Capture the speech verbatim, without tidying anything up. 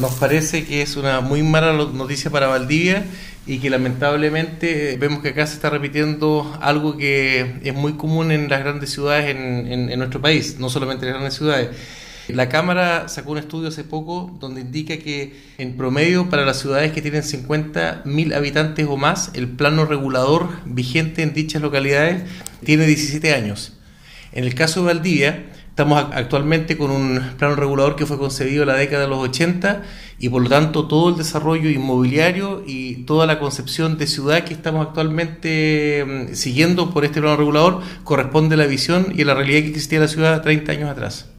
nos parece que es una muy mala noticia para Valdivia y que lamentablemente vemos que acá se está repitiendo algo que es muy común en las grandes ciudades en, en, en nuestro país, no solamente en las grandes ciudades. La Cámara sacó un estudio hace poco donde indica que en promedio para las ciudades que tienen cincuenta mil habitantes o más, el plano regulador vigente en dichas localidades tiene diecisiete años. En el caso de Valdivia, estamos actualmente con un plano regulador que fue concebido en la década de los ochenta y por lo tanto todo el desarrollo inmobiliario y toda la concepción de ciudad que estamos actualmente siguiendo por este plano regulador corresponde a la visión y a la realidad que existía en la ciudad treinta años atrás.